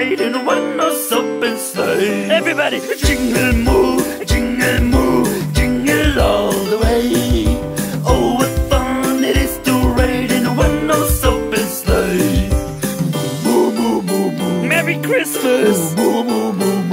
riding in a one-horse open sleigh. Everybody, jingle moo, jingle all the way. Oh, what fun it is to ride in a one-horse open sleigh. Moo, moo, moo, moo. Merry Christmas. Moo, moo, moo, moo.